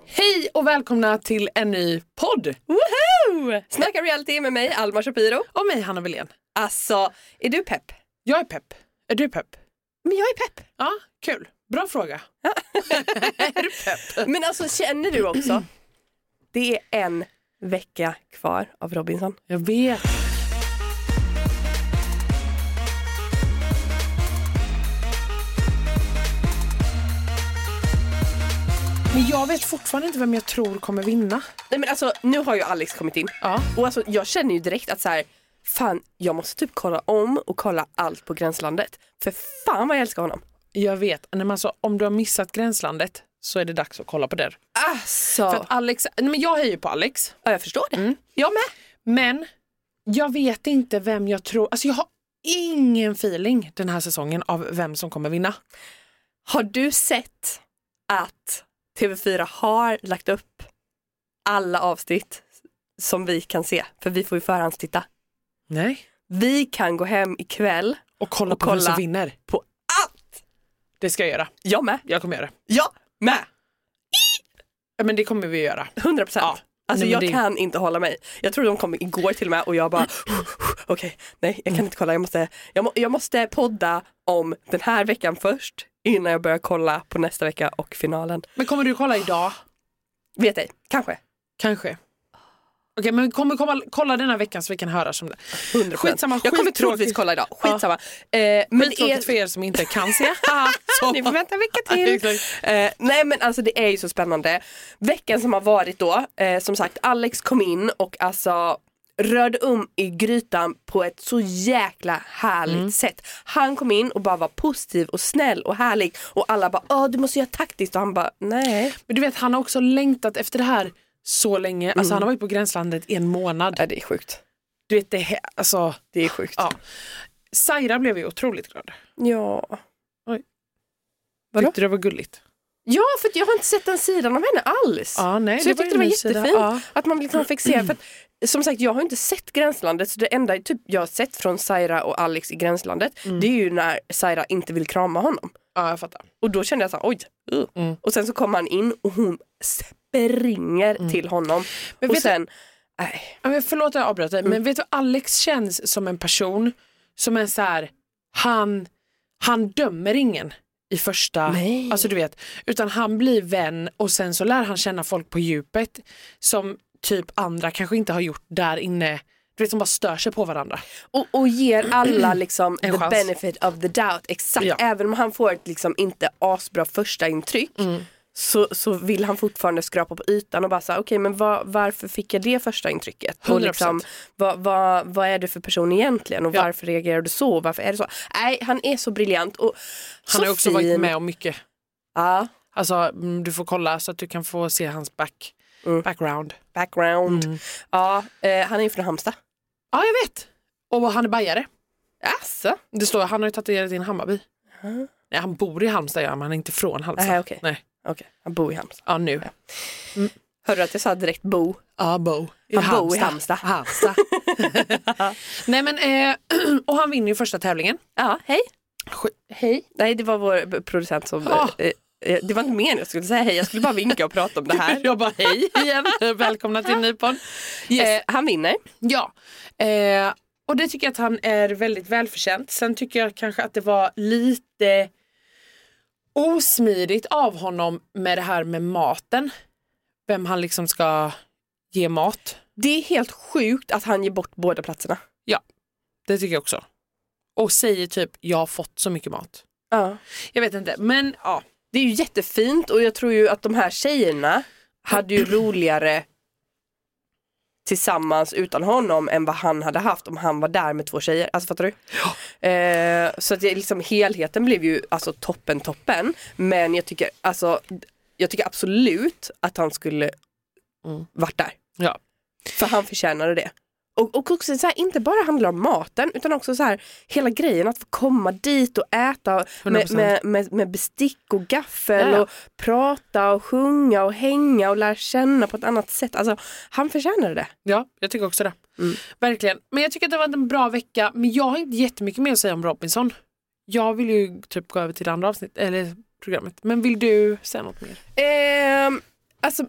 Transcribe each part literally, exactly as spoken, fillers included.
Hej och välkomna till en ny podd. Woho! Snacka reality med mig, Alma Shapiro. Och mig, Hanna Wilén. Alltså, är du pepp? Jag är pepp. Är du pepp? Men jag är pepp. Ja, kul. Bra fråga. Är du pepp? Men alltså, känner du också? Det är en vecka kvar av Robinson. Jag vet. Men jag vet fortfarande inte vem jag tror kommer vinna. Nej men alltså, nu har ju Alex kommit in. Ja. Och alltså, jag känner ju direkt att så här, fan, jag måste typ kolla om och kolla allt på Gränslandet. För fan vad jag älskar honom. Jag vet. Men alltså, om du har missat Gränslandet så är det dags att kolla på det. Alltså. För att Alex, nej men jag hejar på Alex. Ja, jag förstår det. Mm. Jag med. Men jag vet inte vem jag tror. Alltså jag har ingen feeling den här säsongen av vem som kommer vinna. Har du sett att T V fyra har lagt upp alla avsnitt som vi kan se? För vi får ju förhandstitta. Nej. Vi kan gå hem ikväll Och kolla och på vem kolla som vinner. på allt. Det ska jag göra. Jag med. Jag kommer göra det. Jag med. Ja, men det kommer vi göra. hundra procent. Ja. Alltså Nej, jag det... kan inte hålla mig. Jag tror de kom igår till och med och jag bara okej, okay, nej, jag kan inte kolla. Jag måste, jag, må, jag måste podda om den här veckan först innan jag börjar kolla på nästa vecka och finalen. Men kommer du kolla idag? Vet ej, kanske. Kanske. Okej, men kommer komma kolla den här veckan så vi kan höra som det. hundra procent. Skitsamma, jag kommer skittråkigt. troligtvis kolla idag. Skitsamma. Ja. Eh, men Skittråkigt är... för er som inte kan se. Så. Ni får vänta vecka till. eh, nej men alltså det är ju så spännande. Veckan som har varit då, eh, som sagt, Alex kom in och alltså rörde um i grytan på ett så jäkla härligt mm. sätt. Han kom in och bara var positiv och snäll och härlig. Och alla bara, åh du måste göra taktiskt. Och han bara, nej. Men du vet, han har också längtat efter det här så länge. Alltså mm. han har varit på Gränslandet i en månad. Ja, det är sjukt. Du vet, det, alltså, det är sjukt. Ja. Saira blev ju otroligt glad. Ja. Oj. Vadå? Tyckte det var gulligt. Ja, för jag har inte sett den sidan av henne alls. Ja, nej, så det jag tyckte det var jättefint ja. att man liksom fick se. För att, som sagt, jag har inte sett Gränslandet. Så det enda typ, jag har sett från Saira och Alex i Gränslandet mm. det är ju när Saira inte vill krama honom. Ja, jag fattar. Och då kände jag så här, oj. Uh. Mm. Och sen så kommer han in och hon springer mm. till honom. Men och sen... Nej. Förlåt att jag avbröt dig, mm. men vet du, Alex känns som en person som är så här, han, han dömer ingen i första, Nej. Alltså du vet, utan han blir vän och sen så lär han känna folk på djupet som typ andra kanske inte har gjort där inne. Du vet, som bara stör sig på varandra. Och, och ger alla liksom en the chans. benefit of the doubt. Exakt, ja. Även om han får ett liksom inte asbra första intryck mm. så, så vill han fortfarande skrapa på ytan och bara säga, okej okay, men var, varför fick jag det första intrycket? Och liksom, vad, vad, vad är du för person egentligen? Och ja. Varför reagerar du så? Varför är det så? Nej, han är så briljant. Och han har också fin. varit med om mycket. Ja. Alltså, du får kolla så att du kan få se hans back, mm. background. Background. Mm. Ja, eh, han är ju från Halmstad. Ja, jag vet. Och han är bajare. Alltså. Det står, han har ju tatuerat in Hammarby. Uh-huh. Nej, han bor i Halmstad, ja, men han är inte från Halmstad. Uh, okay. Nej, okej. Okay. Han bor i Halmstad. Ja, nu. Ja. Mm. Hörde du att jag sa direkt bo? Ja, bo. I han Halmstad. bor i Halmstad. Halmstad. Nej, men, eh, och han vinner ju första tävlingen. Ja, hej. Sk- hej. Nej, det var vår producent som... Ja. Eh, det var inte meningen jag skulle säga hej. Jag skulle bara vinka och prata om det här. Jag bara hej igen. Välkomna till Nypon. Yes, eh, han vinner. Ja. Eh, och det tycker jag att han är väldigt välförtjänt. Sen tycker jag kanske att det var lite osmidigt av honom med det här med maten. Vem han liksom ska ge mat. Det är helt sjukt att han ger bort båda platserna. Ja, det tycker jag också. Och säger typ, jag har fått så mycket mat. Ja. Jag vet inte, men ja. Det är ju jättefint och jag tror ju att de här tjejerna hade ju roligare tillsammans utan honom än vad han hade haft om han var där med två tjejer. Alltså fattar du? Ja. Eh, så att det, liksom, helheten blev ju alltså toppen toppen. Men jag tycker alltså jag tycker absolut att han skulle mm. varit där. Ja. För han förtjänade det. Och, och också så här, inte bara handlar om maten utan också så här, hela grejen att få komma dit och äta med, med, med, med bestick och gaffel ja. Och prata och sjunga och hänga och lära känna på ett annat sätt. Alltså, han förtjänade det. Ja, jag tycker också det. Mm. Verkligen. Men jag tycker att det var en bra vecka. Men jag har inte jättemycket mer att säga om Robinson. Jag vill ju typ gå över till det andra avsnitt, eller programmet. Men vill du säga något mer? Eh, Alltså,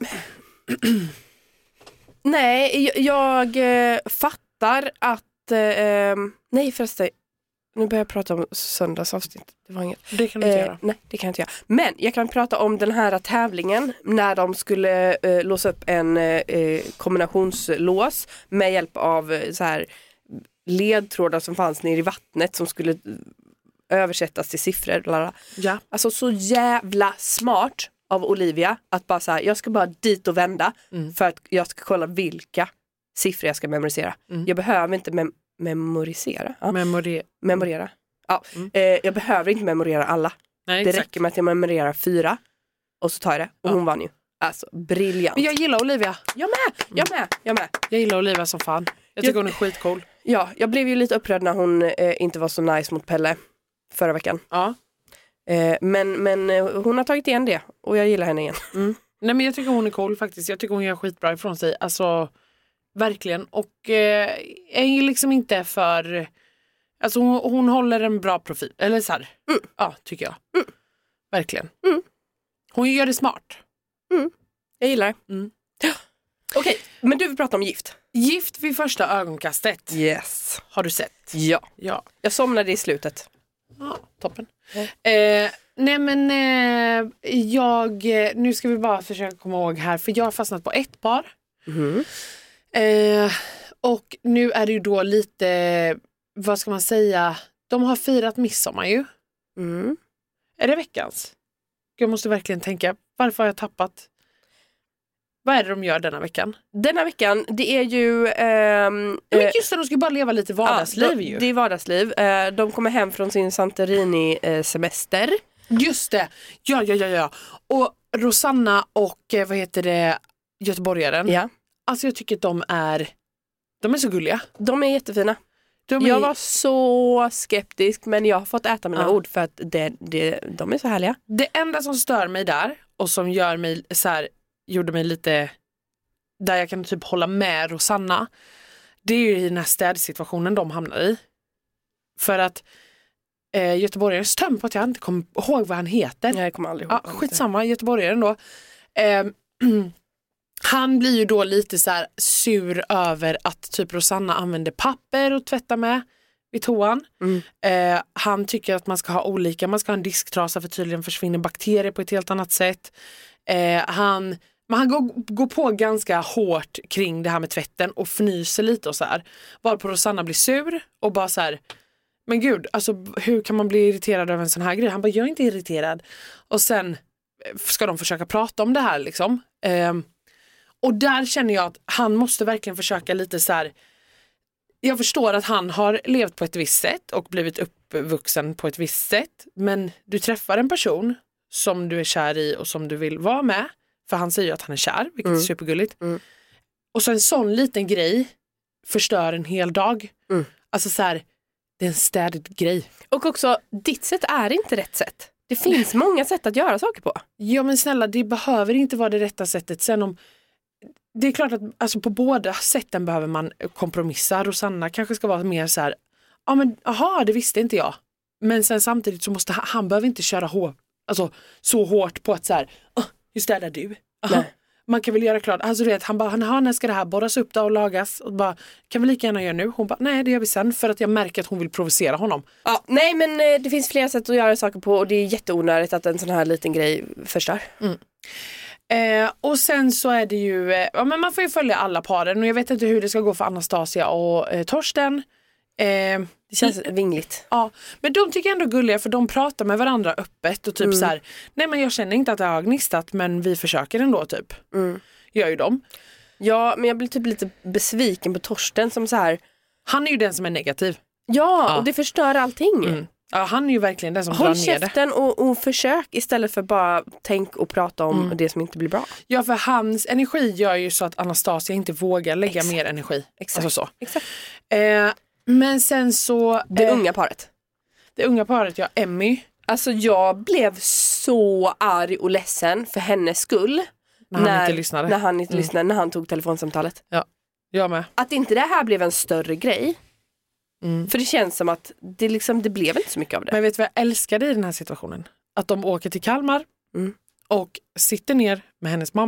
nej, jag, jag eh, fattar att, eh, nej förresten, nu börjar jag prata om söndagsavsnitt. Det var inget. Det kan du inte eh, göra. Nej, det kan jag inte göra. Men jag kan prata om den här tävlingen när de skulle eh, låsa upp en eh, kombinationslås med hjälp av eh, så här ledtrådar som fanns nere i vattnet som skulle eh, översättas till siffror. Lalala. Ja. Alltså så jävla smart av Olivia att bara så här, jag ska bara dit och vända Mm. för att jag ska kolla vilka siffror jag ska memorisera. Mm. Jag behöver inte mem- memorisera. Ja. Memori- Memorera. Ja. Mm. Eh, jag behöver inte memorera alla. Nej, Det exakt. räcker med att jag memorerar fyra och så tar jag det. Och Ja. hon vann ju. Alltså, briljant. Men jag gillar Olivia. Jag med, jag med, jag med. Jag gillar Olivia som fan. Jag tycker Jag- hon är skitcool. Ja, jag blev ju lite upprörd när hon eh, inte var så nice mot Pelle förra veckan. Ja. Eh, men men eh, hon har tagit igen det och jag gillar henne igen. Mm. Nej, men jag tycker hon är cool faktiskt. Jag tycker hon gör skitbra ifrån sig. Alltså, verkligen. Och eh, är liksom inte för... Alltså hon, hon håller en bra profil. Eller så här. Mm. Ja, tycker jag. Mm. Verkligen. Mm. Hon gör det smart. Jag gillar det. Mm. Okej, men du vill prata om gift. Gift vid första ögonkastet. Yes. Har du sett? Ja. Ja. Jag somnade i slutet. Ja, toppen. Mm. Eh, nej men eh, jag, nu ska vi bara försöka komma ihåg här, för jag har fastnat på ett par. Mm. Eh, och nu är det ju då lite, vad ska man säga, de har firat midsommar ju. Mm. Är det veckans? Jag måste verkligen tänka, varför har jag tappat? Vad är det de gör denna veckan? Denna veckan, det är ju... ehm, Men eh, just det, de ska bara leva lite vardagsliv ja, de- ju. Det är vardagsliv. Eh, de kommer hem från sin Santorini-semester. Just det, ja ja ja ja. Och Rosanna och eh, vad heter det, göteborgaren. Ja. Alltså jag tycker att de är, de är så gulliga. De är jättefina. De är, Jag var så skeptisk, men jag har fått äta mina Ja. ord för att det, det, de är så härliga. Det enda som stör mig där och som gör mig så här, gjorde mig lite, där jag kan typ hålla med Rosanna, det är ju i den här städsituationen de hamnar i. För att eh, göteborgaren stämmer på att jag inte kommer ihåg vad han heter. Jag kommer aldrig ihåg. Ja, skitsamma, göteborgaren då. Eh, han blir ju då lite så här sur över att typ Rosanna använder papper och tvätta med vid toan. Mm. Eh, han tycker att man ska ha olika, man ska ha en disktrasa för tydligen försvinner bakterier på ett helt annat sätt. Eh, han, men han går, går på ganska hårt kring det här med tvätten och fnyser lite och så här. Varpå Rosanna blir sur och bara så här, men gud, alltså hur kan man bli irriterad över en sån här grej? Han bara, jag är inte irriterad. Och sen ska de försöka prata om det här liksom. Eh, och där känner jag att han måste verkligen försöka lite så här. Jag förstår att han har levt på ett visst sätt och blivit uppvuxen på ett visst sätt. Men du träffar en person som du är kär i och som du vill vara med. För han säger ju att han är kär, vilket Mm. är supergulligt. Mm. Och så en sån liten grej förstör en hel dag. Mm. Alltså så här, det är en städig grej. Och också, ditt sätt är inte rätt sätt. Det finns många sätt att göra saker på. Ja men snälla, det behöver inte vara det rätta sättet. Sen om, det är klart att alltså, på båda sätten behöver man kompromissa. Rosanna kanske ska vara mer så här, ja men aha, det visste inte jag. Men sen samtidigt så måste han, han behöver inte köra hår, alltså, så hårt på att så här, oh, hur städar du? Aha. Nej. Man kan väl göra klart, alltså du vet, han bara, han, när ska det här borras upp då och lagas? Och bara, kan vi lika gärna göra nu? Hon bara, nej det gör vi sen, för att jag märker att hon vill provocera honom. Ja, nej men eh, det finns flera sätt att göra saker på och det är jätteonödigt att en sån här liten grej förstör. Mm. Eh, och sen så är det ju, eh, ja, men man får ju följa alla paren och jag vet inte hur det ska gå för Anastasia och eh, Torsten. Eh, Det känns vingligt. ja, men de tycker jag ändå är gulliga för de pratar med varandra öppet och typ Mm. så här, nej men jag känner inte att det har gnistat men vi försöker ändå typ. Mm. Gör ju de. Ja, men jag blir typ lite besviken på Torsten som så här. Han är ju den som är negativ. Ja, Ja. och det förstör allting. Mm. Ja, han är ju verkligen den som Håll drar ner det. käften och, och försök istället för bara tänk och prata om Mm. det som inte blir bra. Ja, för hans energi gör ju så att Anastasia inte vågar lägga Exakt. mer energi. Exakt. Alltså så. Exakt. Eh, men sen så... Det eh, unga paret. Det unga paret, ja, Emmy. Alltså jag blev så arg och ledsen för hennes skull. När han inte lyssnade. När han inte Mm. lyssnade, när han tog telefonsamtalet. Jag med. Att inte det här blev en större grej. Mm. För det känns som att det, liksom, det blev inte så mycket av det. Men vet du vad jag älskade i den här situationen? Att de åker till Kalmar Mm. och sitter ner med hennes mamma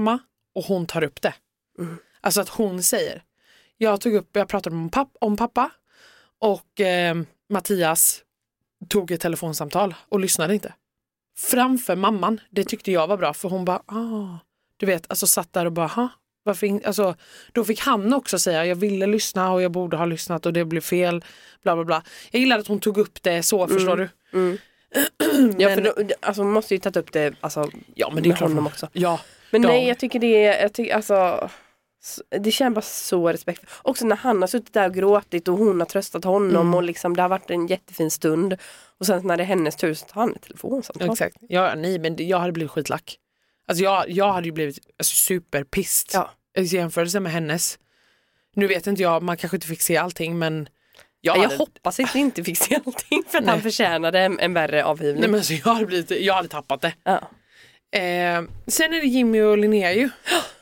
och hon tar upp det. Mm. Alltså att hon säger, jag tog upp, jag pratade om, papp, om pappa och eh, Mattias tog ett telefonsamtal och lyssnade inte. Framför mamman, det tyckte jag var bra för hon bara, ah, du vet, alltså satt där och bara, ha, varför in-? Alltså, då fick han också säga, jag ville lyssna och jag borde ha lyssnat och det blev fel, bla bla bla. Jag gillar att hon tog upp det så, mm. förstår du? Mm. Men, ja, för då, alltså hon måste ju tagit upp det alltså, ja, men det är klart honom också. Ja, men de. nej, jag tycker det är, jag tycker, alltså, det känns bara så respekt. Också när han har suttit där och gråtit och hon har tröstat honom mm. och liksom, det har varit en jättefin stund. Och sen när det är hennes tur så tar han ett telefonsamtal. Exakt, ja, nej men jag hade blivit skitlack. Alltså jag, jag hade ju blivit alltså, superpist ja. i jämförelse med hennes. Nu vet inte jag, man kanske inte fick se allting men jag, jag hade... hoppas att vi inte fick se allting för att nej. Han förtjänade en, en värre avhyvning. Nej men alltså jag hade, blivit, jag hade tappat det. Ja. Eh, sen är det Jimmy och Linnea ju.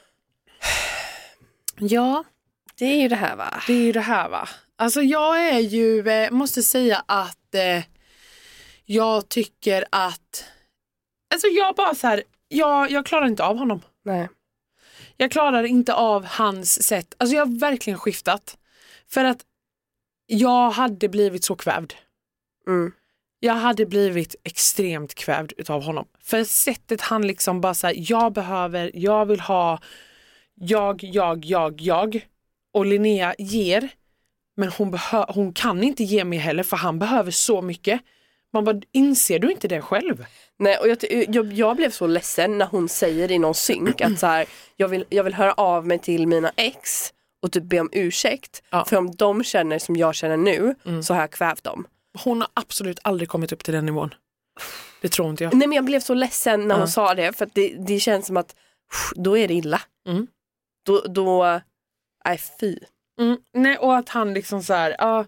Ja. Det är ju det här va? Det är ju det här va. Alltså jag är ju, eh, måste säga att eh, jag tycker att alltså jag bara så här, jag, jag klarar inte av honom. Nej. Jag klarar inte av hans sätt. Alltså jag har verkligen skiftat. För att jag hade blivit så kvävd. Mm. Jag hade blivit extremt kvävd utav honom. För sättet han liksom bara så här, jag behöver, jag vill ha, jag, jag, jag, jag. Och Linnea ger, men hon, behö- hon kan inte ge mig heller för han behöver så mycket. Man bara, inser du inte det själv? Nej, och jag, jag, jag blev så ledsen när hon säger i någon synk att så här, jag, vill, jag vill höra av mig till mina ex och typ be om ursäkt. Ja. För om de känner som jag känner nu mm. så har jag kvävt dem. Hon har absolut aldrig kommit upp till den nivån. Det tror inte jag. Nej, men jag blev så ledsen när hon ja. sa det. För att det, det känns som att då är det illa. Mm. Då, då nej fy. Mm. Nej, och att han liksom så här, ja,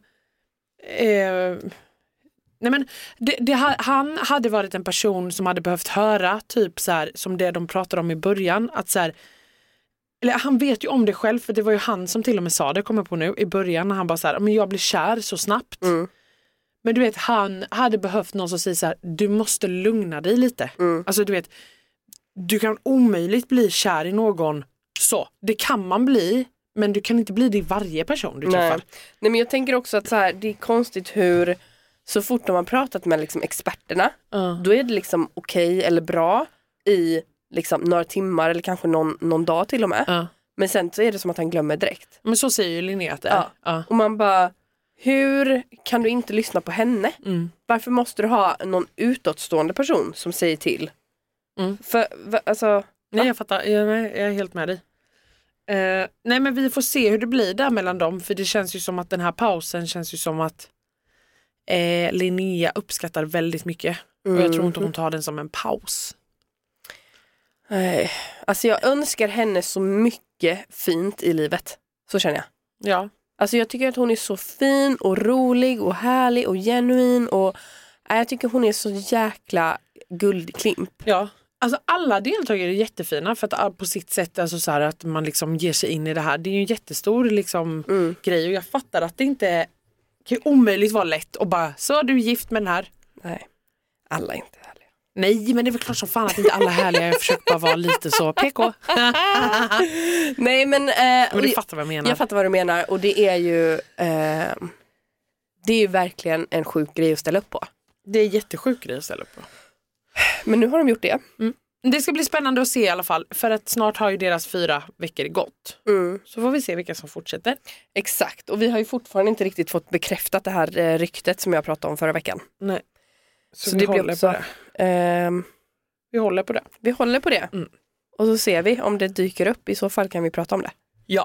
eh, nej men det, det, han hade varit en person som hade behövt höra typ så här, som det de pratade om i början, att så här, eller han vet ju om det själv för det var ju han som till och med sa det, kommer på nu i början när han bara så här, men jag blir kär så snabbt. Mm. Men du vet, han hade behövt någon som säger så här, du måste lugna dig lite. Mm. Alltså du vet, du kan omöjligt bli kär i någon så. Det kan man bli, men du kan inte bli det i varje person du träffar. Nej, Nej men jag tänker också att så här, det är konstigt hur så fort de har pratat med liksom experterna, uh. då är det liksom okej okay eller bra i liksom några timmar eller kanske någon, någon dag till och med. Uh. Men sen så är det som att han glömmer direkt. Men så säger ju Linnea att det är. Ja. Uh. Och man bara, hur kan du inte lyssna på henne? Mm. Varför måste du ha någon utåtstående person som säger till? Mm. För, alltså... Nej, jag fattar. Jag, jag är helt med dig. Uh, nej, men vi får se hur det blir där mellan dem. För det känns ju som att den här pausen känns ju som att uh, Linnea uppskattar väldigt mycket. Mm. Och jag tror inte hon tar den som en paus. Nej, alltså jag önskar henne så mycket fint i livet. Så känner jag. Ja. Alltså jag tycker att hon är så fin och rolig och härlig och genuin. Och äh, jag tycker hon är så jäkla guldklimp. Ja. Alltså alla deltagare är jättefina för att på sitt sätt, alltså så här, att man liksom ger sig in i det här. Det är ju en jättestor liksom, mm. grej och jag fattar att det inte kan omöjligt vara lätt och bara, så är du gift med den här. Nej, alla är inte härliga. Nej, men det är väl klart som fan att inte alla är härliga. Jag försöker bara vara lite så P K. Nej, men, eh, men du fattar vad jag menar. Jag fattar vad du menar och det är ju eh, det är ju verkligen en sjuk grej att ställa upp på. Det är en jättesjuk grej att ställa upp på. Men nu har de gjort det. Mm. Det ska bli spännande att se i alla fall. För att snart har ju deras fyra veckor gått. Mm. Så får vi se vilka som fortsätter. Exakt. Och vi har ju fortfarande inte riktigt fått bekräftat det här eh, ryktet som jag pratade om förra veckan. Nej. Så, så vi det håller blir också, på det. Eh, vi håller på det. Vi håller på det. Mm. Och så ser vi om det dyker upp. I så fall kan vi prata om det. Ja.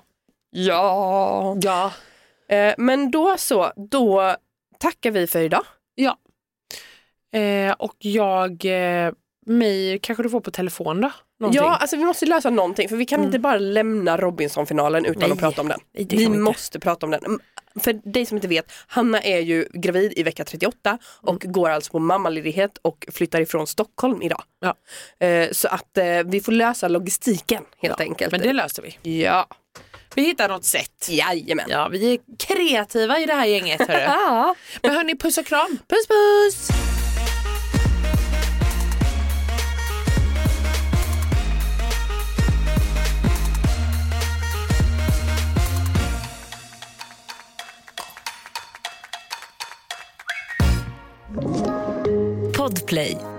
Ja. Ja. Eh, men då så. Då tackar vi för idag. Ja. Eh, och jag... Eh, mig kanske du får på telefon då? Någonting. Ja, alltså vi måste lösa någonting. För vi kan mm. inte bara lämna Robinson-finalen utan Nej. att prata om den. Nej, vi måste prata om den. För dig som inte vet, Hanna är ju gravid i vecka trettioåtta och mm. går alltså på mammaledighet och flyttar ifrån Stockholm idag. Ja. Eh, så att eh, vi får lösa logistiken helt ja, enkelt. Men det löser vi. Ja. Vi hittar något sätt. Jajamän. Ja, vi är kreativa i det här gänget. Ja. Men hörni, puss och kram. Puss puss. Podplay.